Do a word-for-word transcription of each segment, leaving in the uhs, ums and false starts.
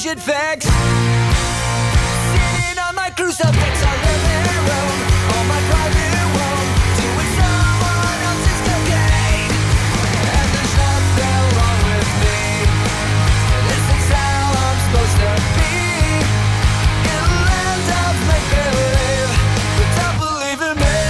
bullshit facts. Sitting on my crucifix, I live in Rome, on my private roam, doing someone else's cocaine. And there's nothing wrong with me. This is how I'm supposed to be. In a land of make-believe, but don't believe in me.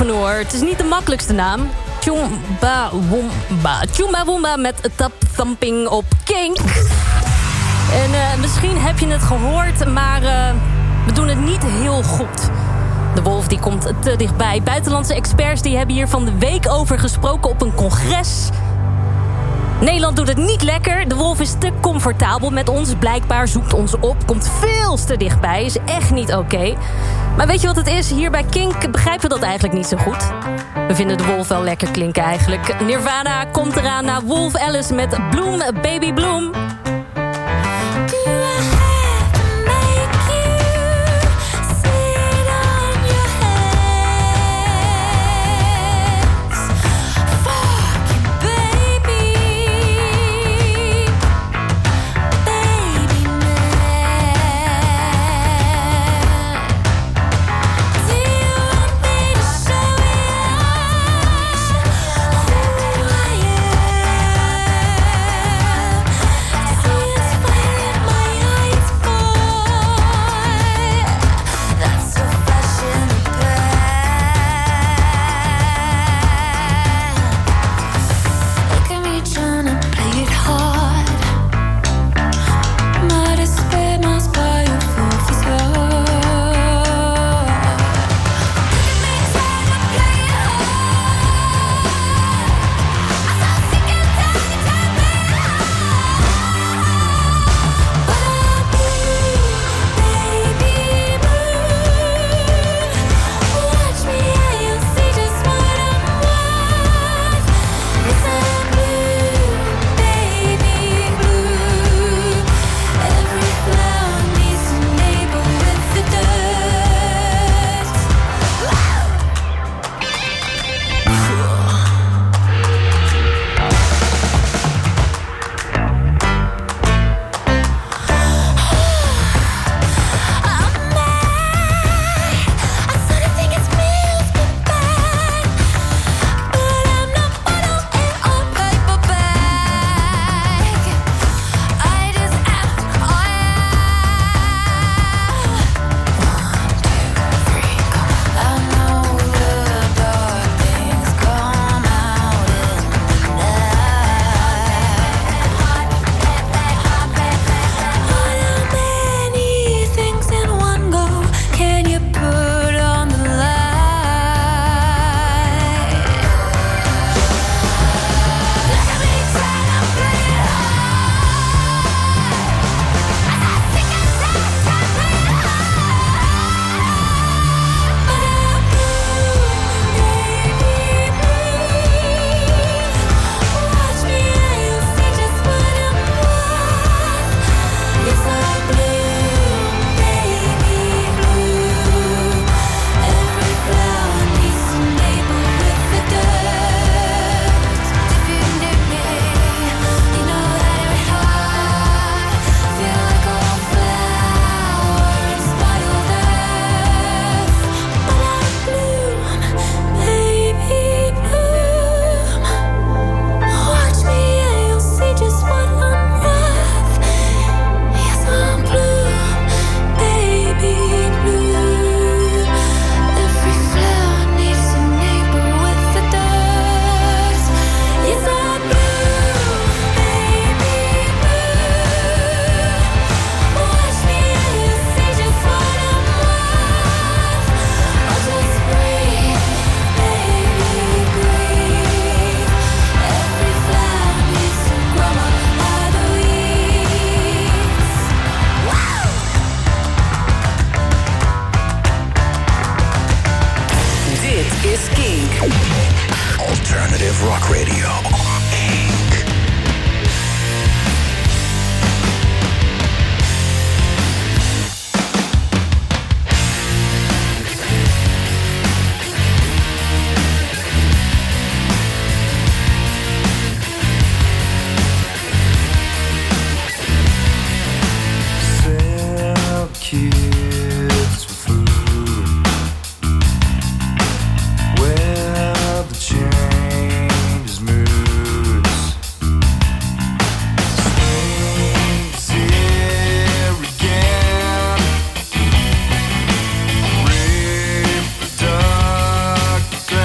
oefenen hoor. Het is niet de makkelijkste naam. Chumbawamba. Chumbawamba met Tap Thumping op Kink. En uh, misschien heb je het gehoord, maar uh, we doen het niet heel goed. De wolf die komt te dichtbij. Buitenlandse experts die hebben hier van de week over gesproken op een congres. Nederland doet het niet lekker. De wolf is te comfortabel met ons. Blijkbaar zoekt ons op. Komt veel te dichtbij. Is echt niet oké. Okay. Maar weet je wat het is? Hier bij Kink begrijpen we dat eigenlijk niet zo goed. We vinden de wolf wel lekker klinken eigenlijk. Nirvana komt eraan na Wolf Alice met Bloom Baby Bloom. Rock Radio. Reproductive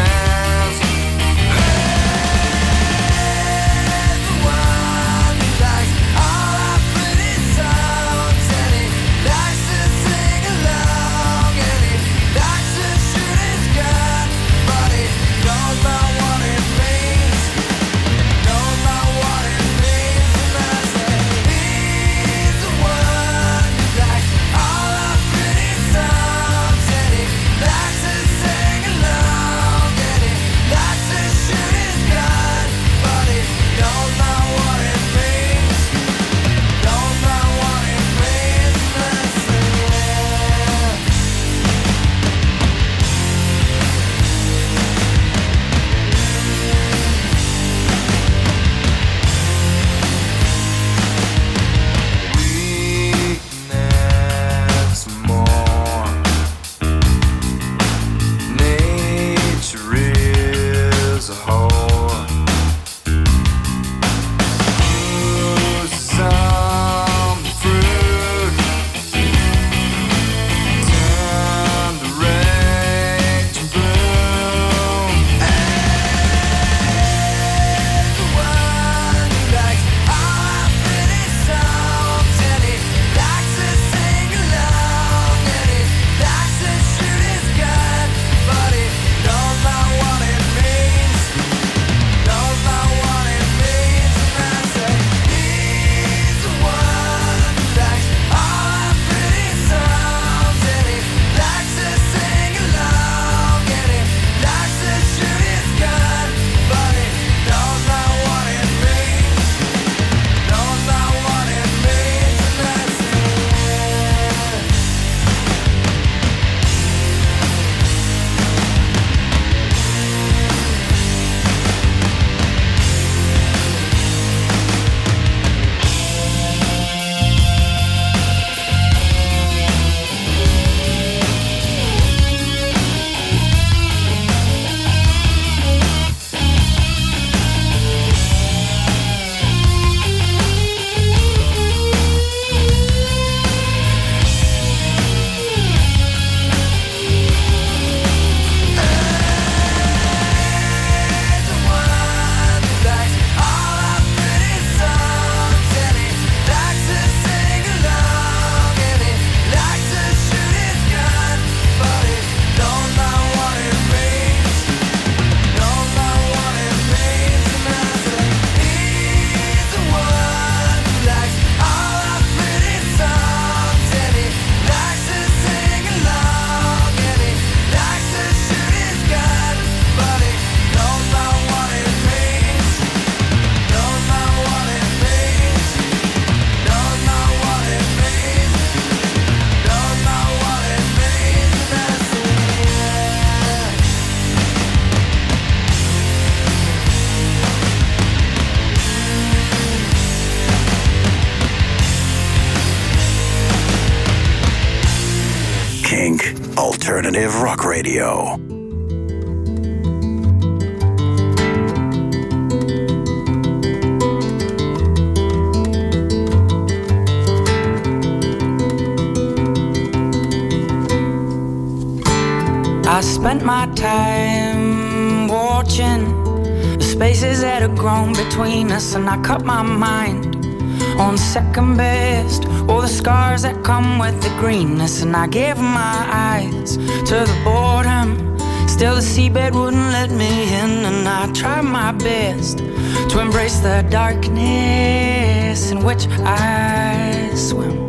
Kink Alternative Rock Radio. I spent my time watching the spaces that had grown between us, and I cut my mind on second best, all the scars that come with the greenness. And I gave my eyes to the boredom, still the seabed wouldn't let me in. And I tried my best to embrace the darkness in which I swim.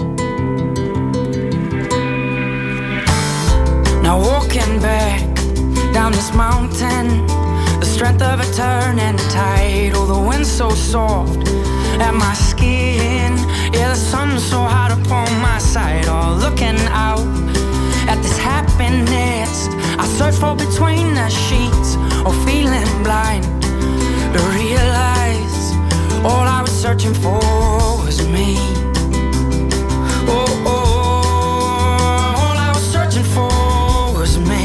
Now walking back down this mountain, the strength of a turning tide. Oh, the wind's so soft at my skin, yeah, the sun's so hot upon my side. Oh, looking out at this happiness I search for between the sheets, or oh, feeling blind to realize all I was searching for was me. Oh, oh, all I was searching for was me.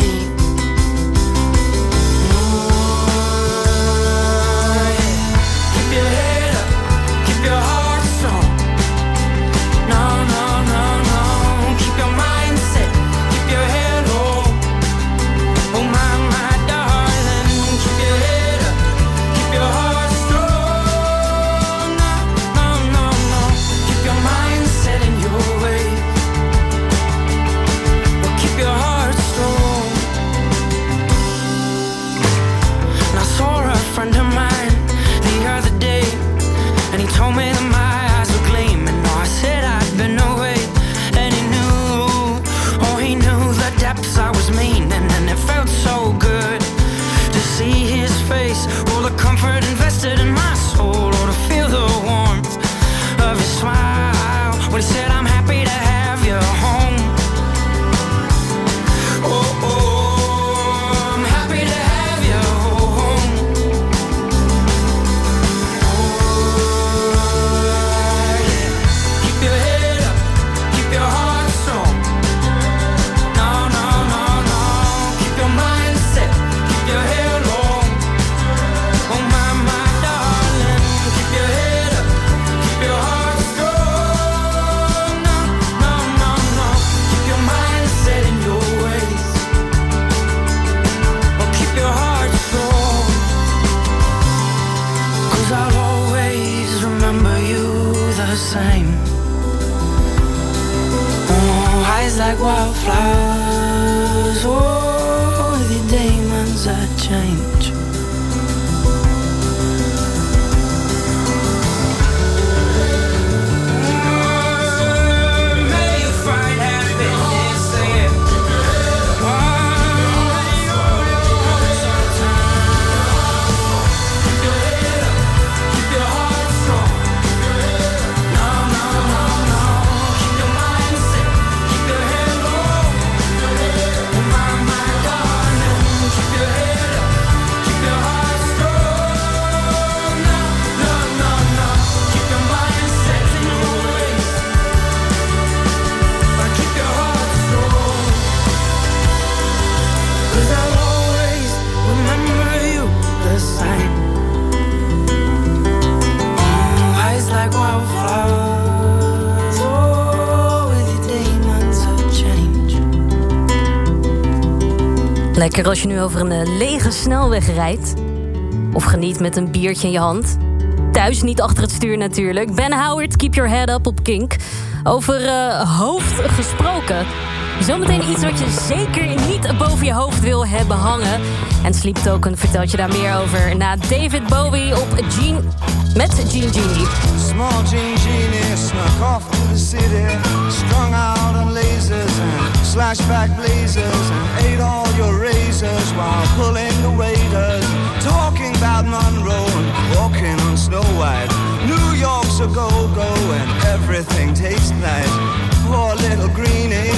Lekker als je nu over een uh, lege snelweg rijdt. Of geniet met een biertje in je hand. Thuis, niet achter het stuur natuurlijk. Ben Howard, Keep Your Head Up op Kink. Over uh, hoofd gesproken. Zometeen iets wat je zeker niet boven je hoofd wil hebben hangen. En Sleep Token vertelt je daar meer over. Na David Bowie op Gene... met Gene Genie. Small Gene Genie snuck off to the city, strung out on lasers and slashback blazers, and ate all your razors while pulling the waiters, talking about Monroe and walking on Snow White. New York's a go-go and everything tastes nice. Poor little greenie.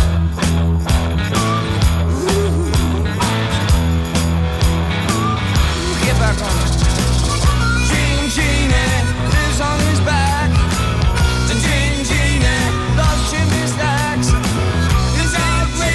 Ooh. Get back on it. Gene Genie lives on his back. The Gene Genie loves chimney stacks. His outrage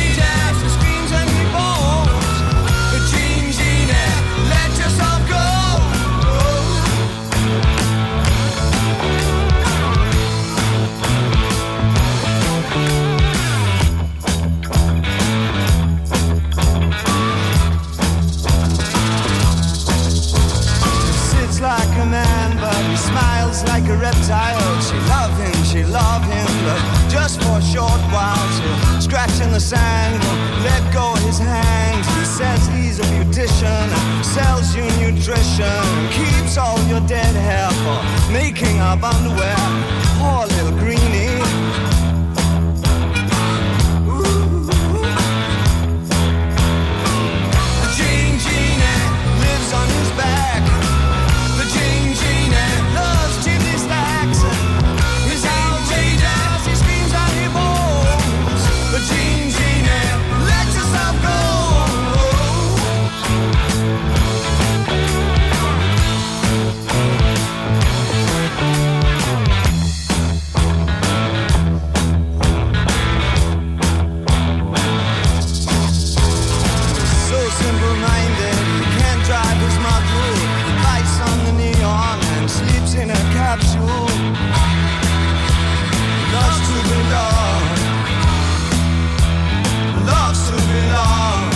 scratching the sand, won't let go of his hand. He says he's a beautician, sells you nutrition, keeps all your dead hair for making up underwear. Poor little greenie. Ooh. The Jane Genie lives on his back. The Jane Genie loves chimney stacks. He's outrageous, he screams and he moans. The Jane Genie, let yourself go. In a capsule, loves to belong, loves to belong.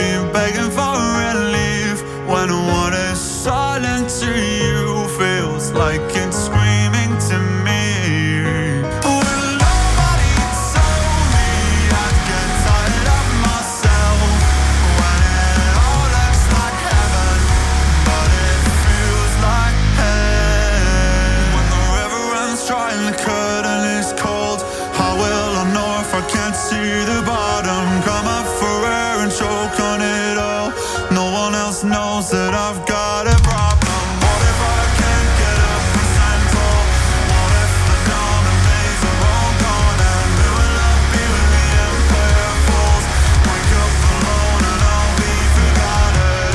me, begging for relief. When what is silent to you feels like it's screaming to me. When nobody told me I'd get tired of myself. When it all looks like heaven, but it feels like hell. When the river runs dry and the curtain is cold, how will I know if I can't see the bottom? Come up for air and choke on it all. No one else knows that I've got a problem. What if I can't get up and stand tall? What if the dawn and days are all gone? And who will I be when the empire falls? Wake up alone and I'll be forgotten.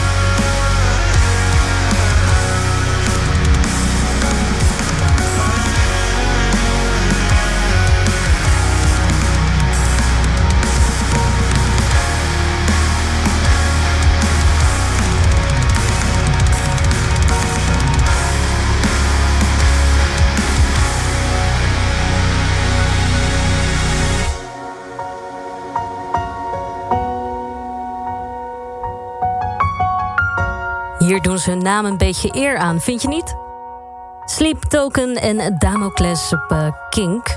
Hier doen ze hun naam een beetje eer aan, vind je niet? Sleep Token en Damocles op uh, Kink.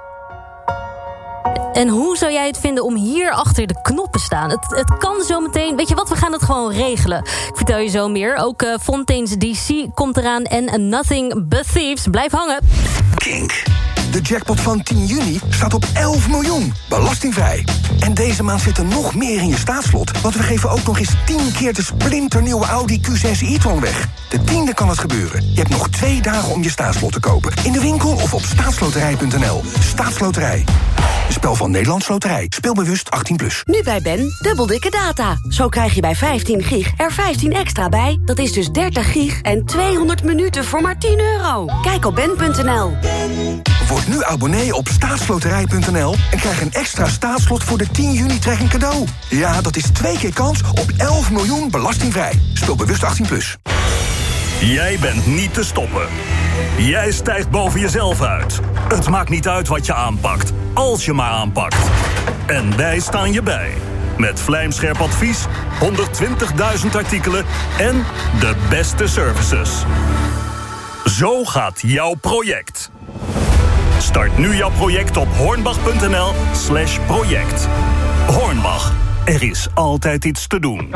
En hoe zou jij het vinden om hier achter de knoppen te staan? Het, het kan zo meteen. Weet je wat, we gaan het gewoon regelen. Ik vertel je zo meer. Ook uh, Fontaine's D C komt eraan en Nothing But Thieves. Blijf hangen. Kink. De jackpot van tien juni staat op elf miljoen, belastingvrij. En deze maand zit er nog meer in je staatslot, want we geven ook nog eens tien keer de splinternieuwe Audi Q zes e-tron weg. De tiende kan het gebeuren. Je hebt nog twee dagen om je staatslot te kopen. In de winkel of op staatsloterij punt n l. Staatsloterij. Een spel van Nederlands Loterij. Speelbewust achttien plus. Nu bij Ben, dubbel dikke data. Zo krijg je bij vijftien gig er vijftien extra bij. Dat is dus dertig gig en tweehonderd minuten voor maar tien euro. Kijk op ben punt n l. Word nu abonnee op staatsloterij punt n l en krijg een extra staatslot voor de tien juni trekking cadeau. Ja, dat is twee keer kans op elf miljoen belastingvrij. Speelbewust achttien plus. Jij bent niet te stoppen. Jij stijgt boven jezelf uit. Het maakt niet uit wat je aanpakt, als je maar aanpakt. En wij staan je bij. Met vlijmscherp advies, honderdtwintigduizend artikelen en de beste services. Zo gaat jouw project. Start nu jouw project op hornbach punt n l slash project. Hornbach, er is altijd iets te doen.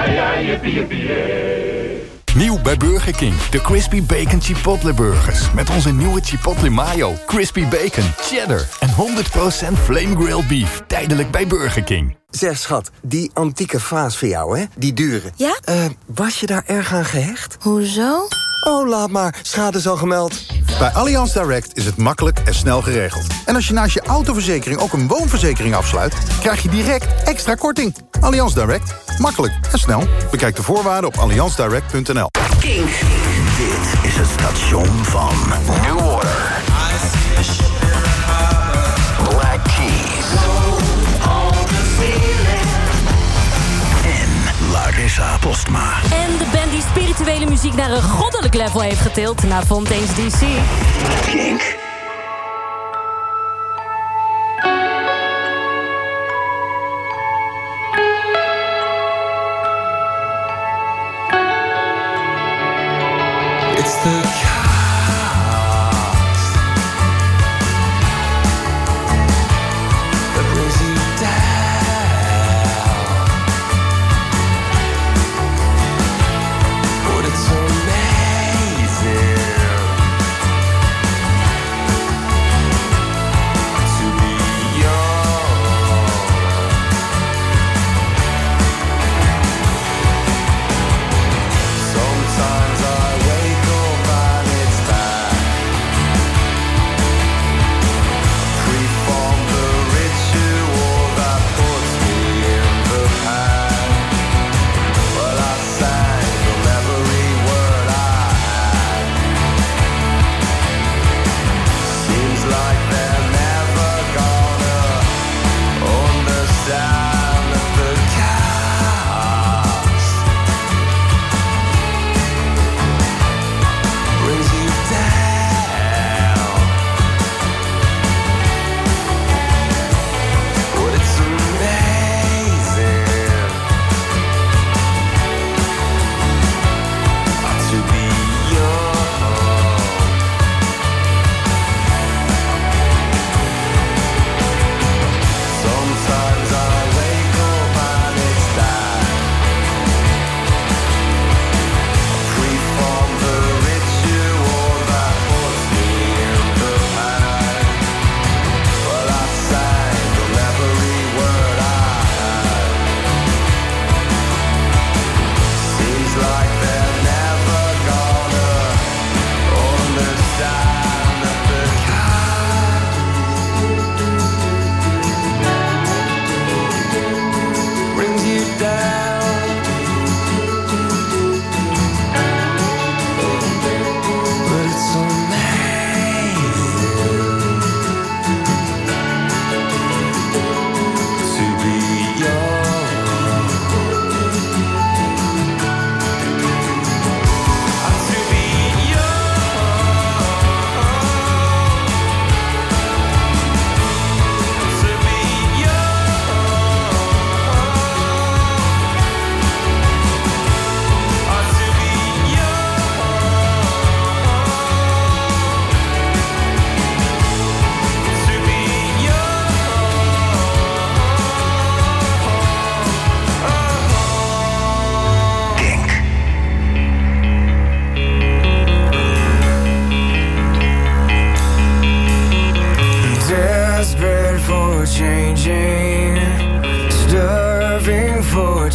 Nieuw bij Burger King, de Crispy Bacon Chipotle Burgers. Met onze nieuwe Chipotle Mayo, Crispy Bacon, Cheddar en honderd procent Flame Grilled Beef. Tijdelijk bij Burger King. Zeg schat, die antieke vaas voor jou, hè? Die dure. Ja? Uh, was je daar erg aan gehecht? Hoezo? Oh, laat maar. Schade is al gemeld. Bij Allianz Direct is het makkelijk en snel geregeld. En als je naast je autoverzekering ook een woonverzekering afsluit, krijg je direct extra korting. Allianz Direct. Makkelijk en snel. Bekijk de voorwaarden op allianz direct punt n l. Kink. Dit is het station van New Order. Black Keys. En Larissa Postma. En de band die spirituele muziek naar een goddelijk level heeft getild, naar Fontaine's D C. Kink. It's the chaos that brings you down, but it's amazing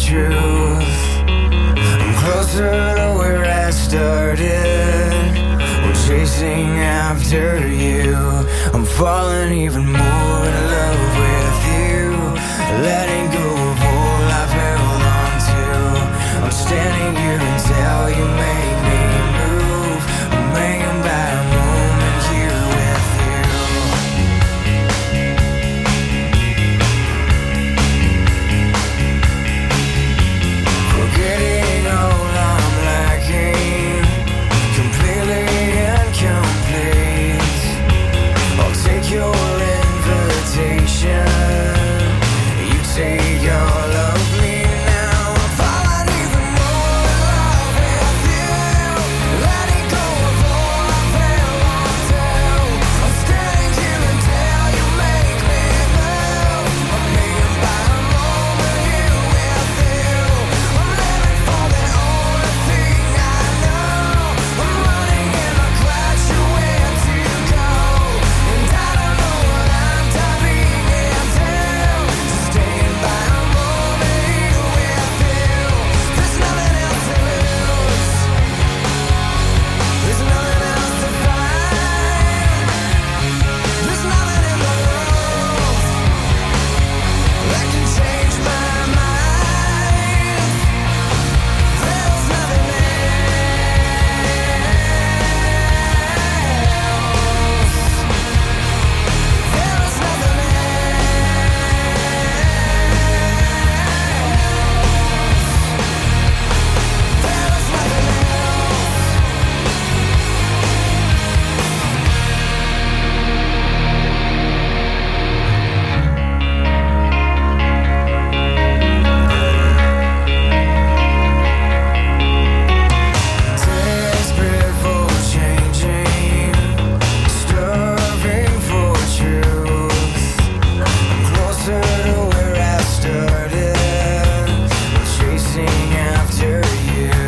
truth. I'm closer to where I started. We're chasing after you. I'm falling even more in love with you. Letting go of all I've held on to. I'm standing here until you make me move. I'm hanging by a moment here with you. Forgetting all I'm lacking, completely incomplete. I'll take your invitation. You take all of me now. I'm falling even more in love with you. Letting go of all I've held on to. I'm standing here until you make me move. I'm hanging by a moment here with you. I'm living for the only thing I know. I'm running in a crash, where to go? And I don't know what I'm diving into. Just staying by a moment here with you. There's nothing else to lose. There's nothing else to find. There's nothing in the world that can change my mind. There's nothing else. There is nothing desperate for changing, starving for truth. I'm closer to where I started, chasing after you.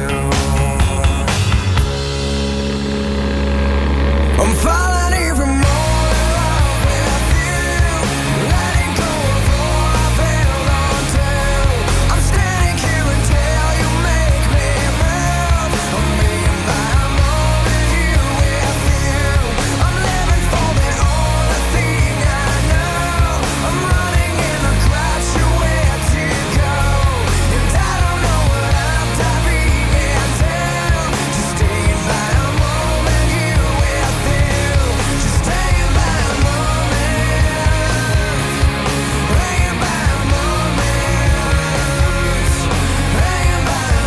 I'm falling even more in love with you. Letting go of all I've held on to. I'm standing here until you make me move. I'm hanging by a moment here with you. I'm living for the only thing I know. I'm running in a crash, where to go? And I don't know what I'm diving into. Just staying by a moment here with you. Just staying by a moment. Hanging by a moment. Hanging by a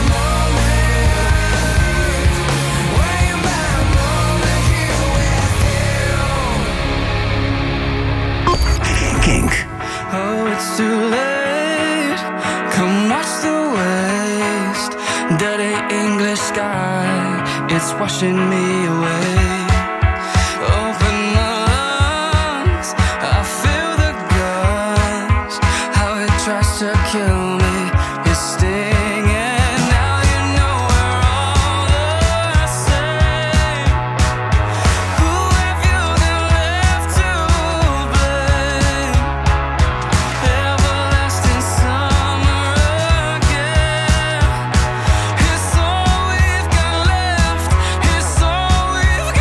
moment. Hanging by a moment here with you. Kink. Oh, it's too late. Come watch the waste. Dirty English sky, it's washing me away. Open my lungs, I feel the gust. How it tries to kill me is stinging. Now you know we're all the same. Who have you then left to blame? Everlasting summer again. It's all we've got left. It's all we've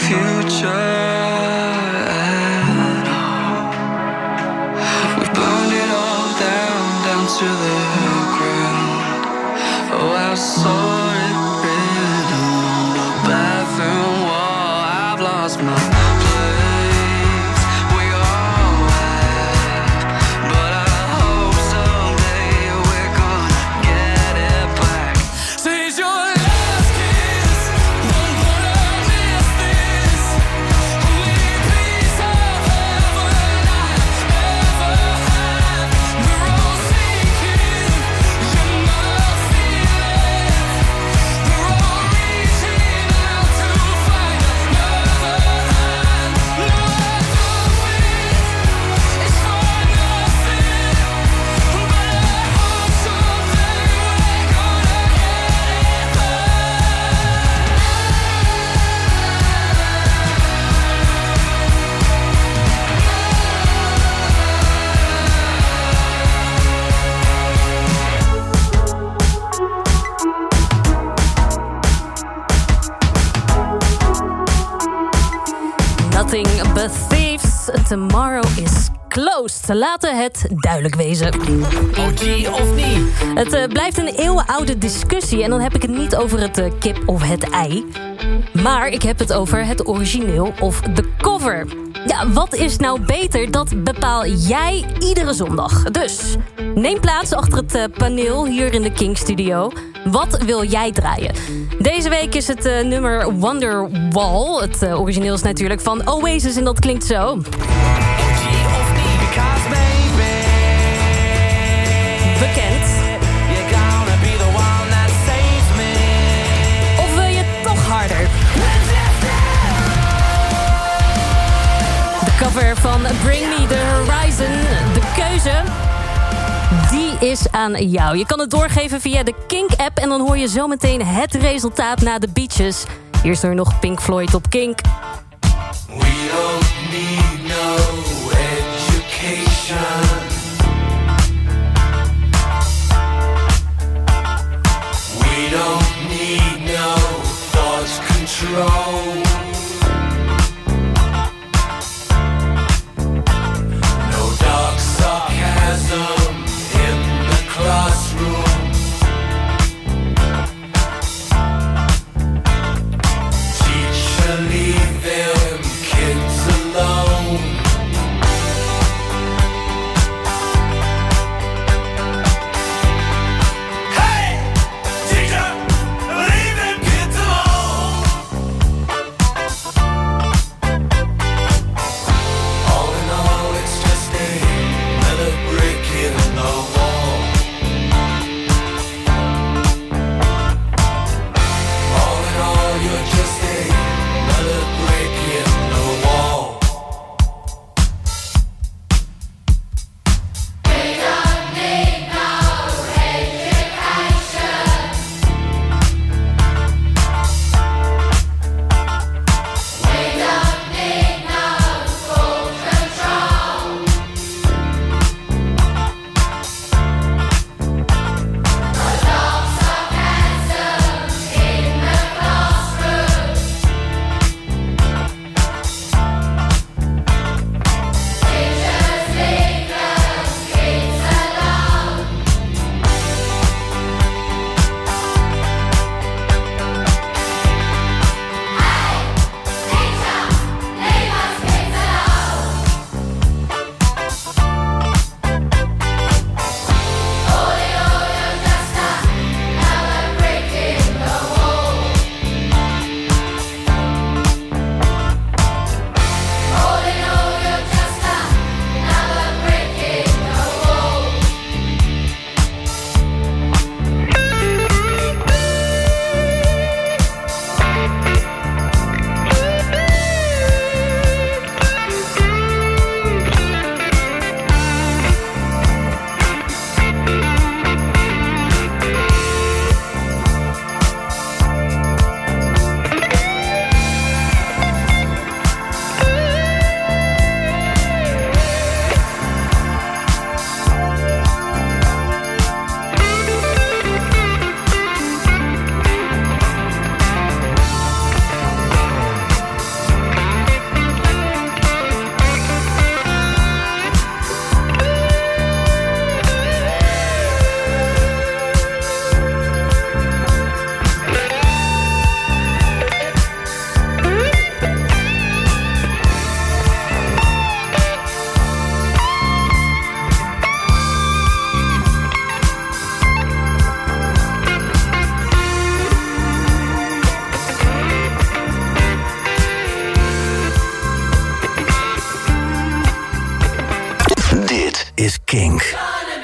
future at all. We burned it all down, down to the ground. Oh, I saw it written on the bathroom wall. I've lost my place. We all have, but I hope someday we're gonna get it back. Seize your last kiss. One more I miss this. Only piece of heaven I ever had. We're all sinking. You must feel it. We're all reaching out to find another hand. No, I don't win. It's for nothing. But I hope someday we're gonna get it back. Nothing but thieves. Tomorrow is closed. Laten het duidelijk wezen. O G of niet? Het eh, blijft een eeuwenoude discussie. En dan heb ik het niet over het eh, kip of het ei. Maar ik heb het over het origineel of de cover. Ja, wat is nou beter? Dat bepaal jij iedere zondag. Dus neem plaats achter het eh, paneel hier in de King Studio. Wat wil jij draaien? Deze week is het eh, nummer Wonderwall. Het eh, origineel is natuurlijk van Oasis en dat klinkt zo. O G of niet? Because baby, Bekend. you're gonna be the one that saves me. Of wil je toch harder? De cover van Bring Me The Horizon. De keuze, die is aan jou. Je kan het doorgeven via de Kink-app en dan hoor je zometeen het resultaat na de beaches. Hier is er nog Pink Floyd op Kink. We don't need no education. We don't need no thought control. No dark sarcasm in the classroom. Teacher, leave them kids alone. is Kink.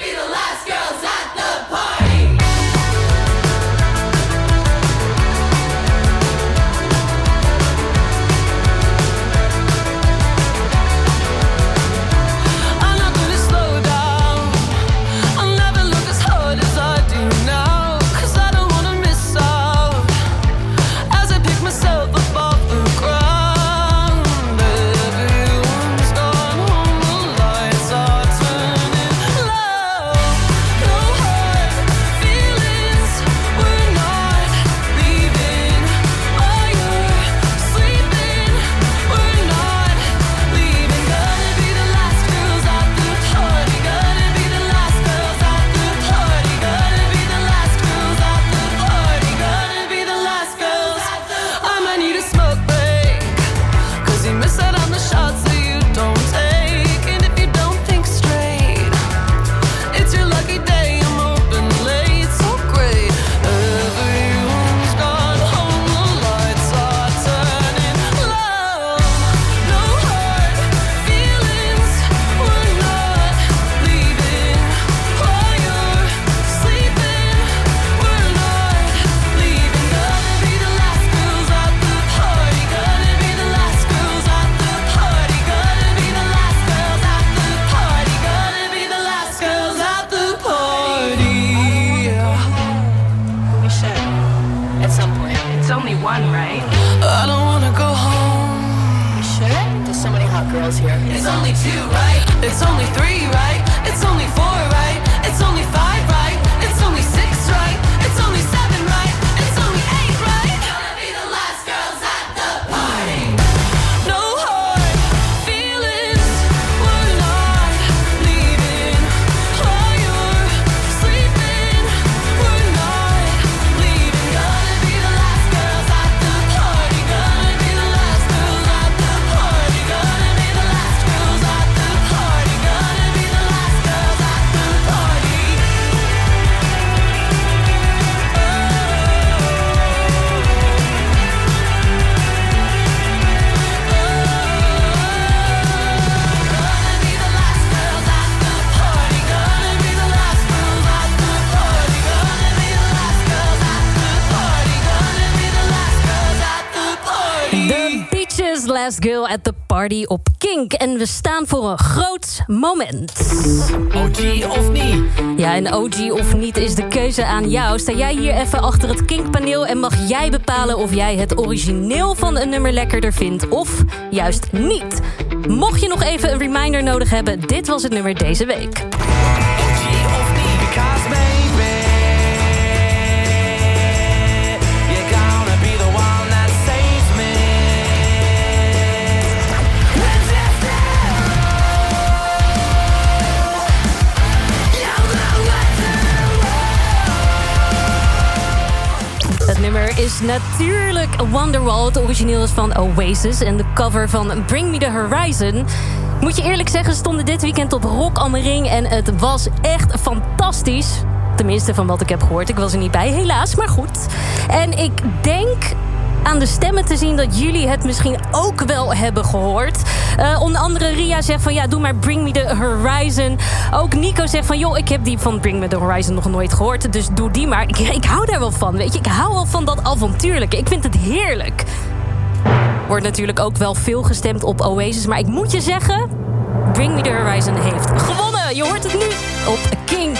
Last Girl at the Party op Kink. En we staan voor een groot moment. O G of niet? Ja, en O G of niet is de keuze aan jou. Sta jij hier even achter het Kink-paneel en mag jij bepalen of jij het origineel van een nummer lekkerder vindt of juist niet. Mocht je nog even een reminder nodig hebben, dit was het nummer deze week. O G of niet? Because baby, you're gonna be the one that saves me. Het nummer is natuurlijk Wonderwall. Het origineel is van Oasis en de cover van Bring Me The Horizon. Moet je eerlijk zeggen, stonden dit weekend op Rock am Ring en het was echt fantastisch. Tenminste, van wat ik heb gehoord. Ik was er niet bij, helaas, maar goed. En ik denk aan de stemmen te zien dat jullie het misschien ook wel hebben gehoord. Uh, onder andere Ria zegt van ja, doe maar Bring Me The Horizon. Ook Nico zegt van joh, ik heb die van Bring Me The Horizon nog nooit gehoord. Dus doe die maar. Ik, ik hou daar wel van, weet je. Ik hou wel van dat avontuurlijke. Ik vind het heerlijk. Wordt natuurlijk ook wel veel gestemd op Oasis. Maar ik moet je zeggen, Bring Me The Horizon heeft gewonnen. Je hoort het nu op Kink.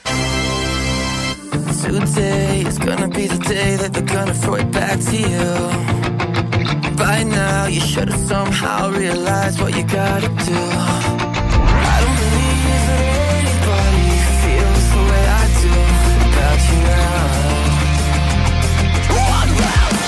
Today is gonna be the day that they're gonna throw it back to you. By now you should have somehow realized what you gotta do. I don't believe that anybody feels the way I do about you now. One round,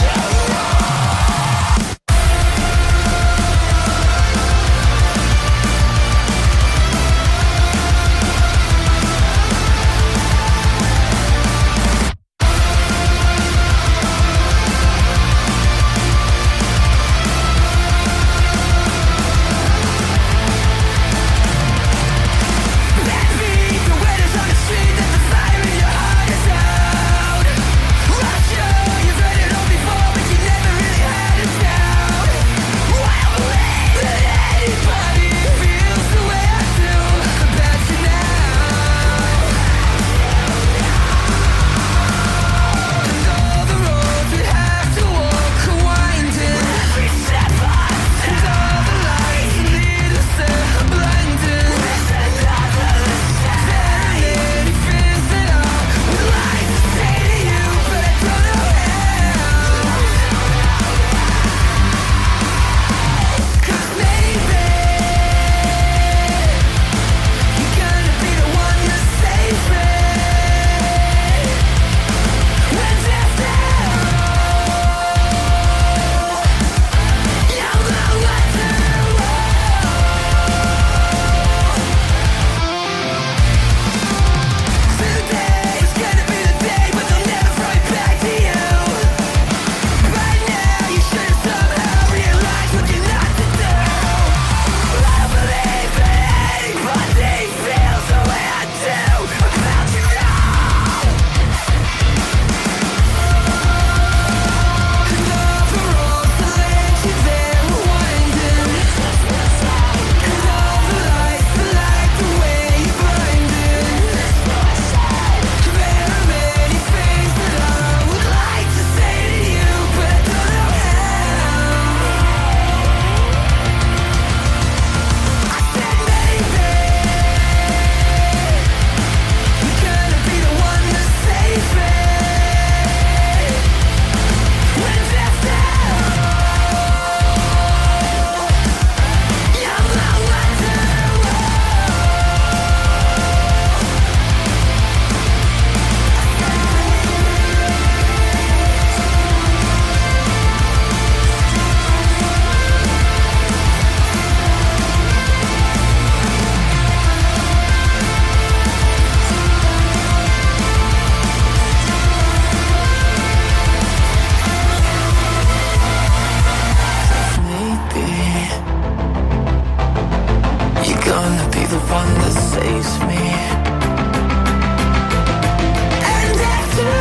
face me. And after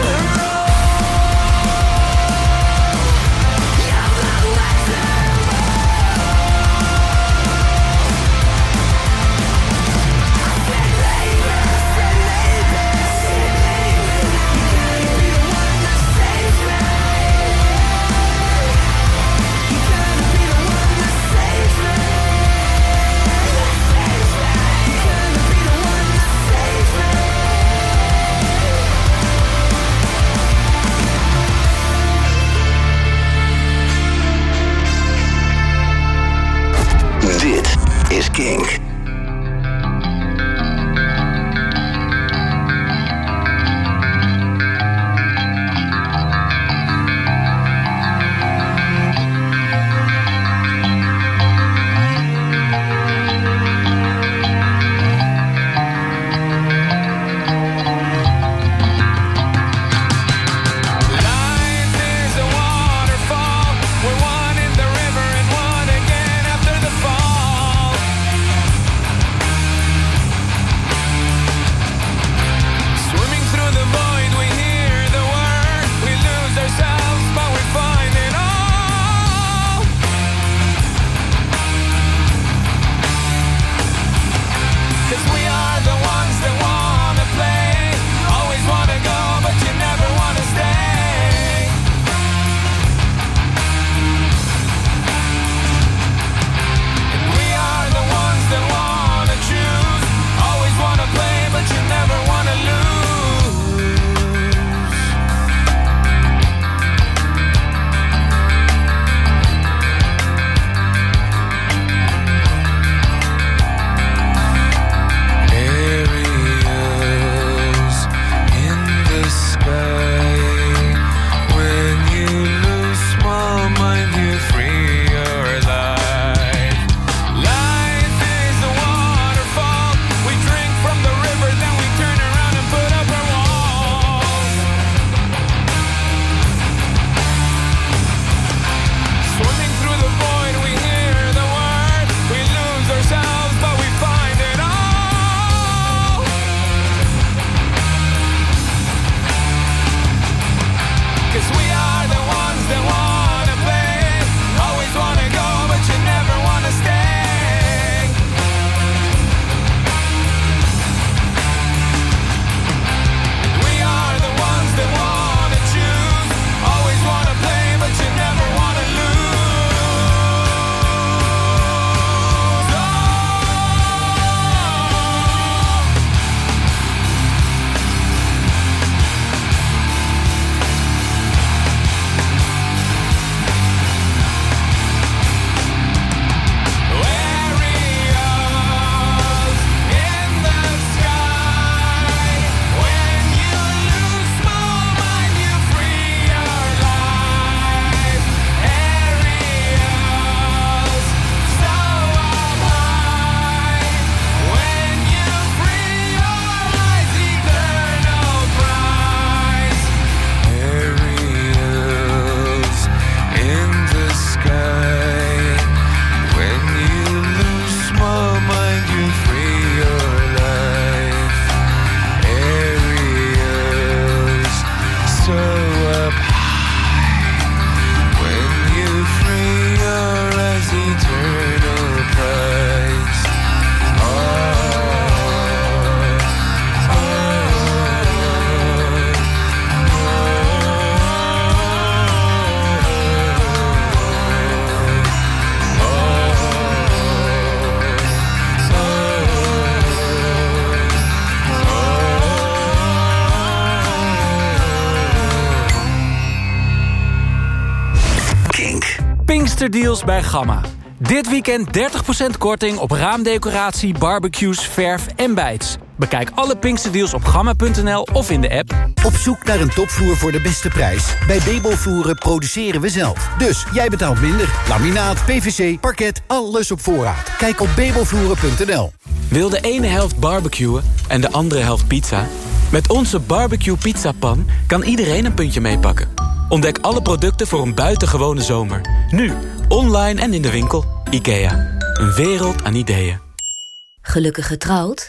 Dit is Kink. Pinksterdeals bij Gamma. Dit weekend dertig procent korting op raamdecoratie, barbecues, verf en bijts. Bekijk alle Pinksterdeals op gamma punt n l of in de app. Op zoek naar een topvloer voor de beste prijs? Bij Beeblvloeren produceren we zelf. Dus jij betaalt minder. Laminaat, P V C, parket, alles op voorraad. Kijk op beeblvloeren punt n l. Wil de ene helft barbecuen en de andere helft pizza? Met onze barbecue pizzapan kan iedereen een puntje meepakken. Ontdek alle producten voor een buitengewone zomer. Nu, online en in de winkel. IKEA. Een wereld aan ideeën. Gelukkig getrouwd?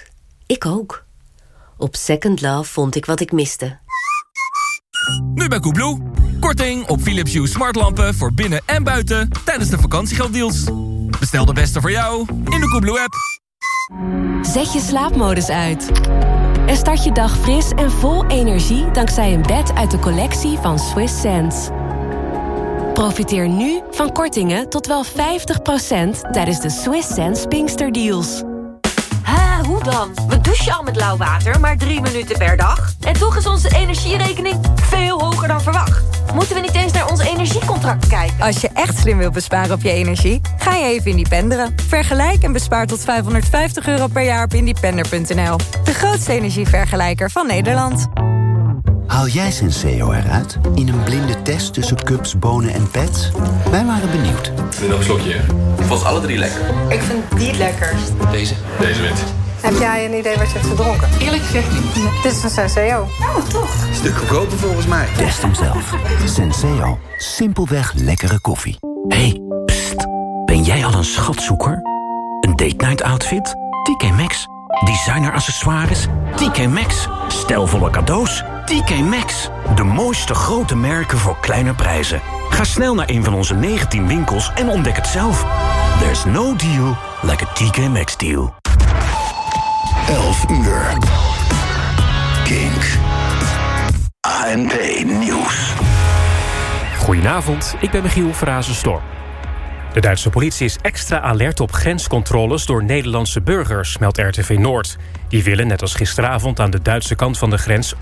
Ik ook. Op Second Love vond ik wat ik miste. Nu bij Coolblue. Korting op Philips Hue smartlampen voor binnen en buiten tijdens de vakantiegelddeals. Bestel de beste voor jou in de Coolblue app. Zet je slaapmodus uit. En start je dag fris en vol energie dankzij een bed uit de collectie van Swiss Sense. Profiteer nu van kortingen tot wel vijftig procent tijdens de Swiss Sense Pinkster Deals. Ha, hoe dan? We douchen al met lauw water, maar drie minuten per dag. En toch is onze energierekening veel hoger dan verwacht. Moeten we niet eens naar ons energiecontract kijken? Als je echt slim wilt besparen op je energie, ga je even independeren. Vergelijk en bespaar tot vijfhonderdvijftig euro per jaar op independer punt n l. De grootste energievergelijker van Nederland. Haal jij Senseo eruit in een blinde test tussen cups, bonen en pets? Wij waren benieuwd. Nu nog een slokje. Ik vond alle drie lekker. Ik vind die het lekkerst. Deze? Deze wint. Heb jij een idee wat je hebt gedronken? Eerlijk gezegd niet. Dit is een Senseo. Oh, toch? Stuk goedkoper volgens mij. Test hem zelf. Senseo. Simpelweg lekkere koffie. Hey, pst. Ben jij al een schatzoeker? Een date night outfit? T K Maxx. Designer accessoires? T K Maxx. Stijlvolle cadeaus? T K Maxx. De mooiste grote merken voor kleine prijzen. Ga snel naar een van onze negentien winkels en ontdek het zelf. There's no deal like a T K Maxx deal. elf uur. Kink. A N P Nieuws. Goedenavond, ik ben Michiel Frazenstorm. De Duitse politie is extra alert op grenscontroles door Nederlandse burgers, meldt R T V Noord. Die willen, net als gisteravond aan de Duitse kant van de grens,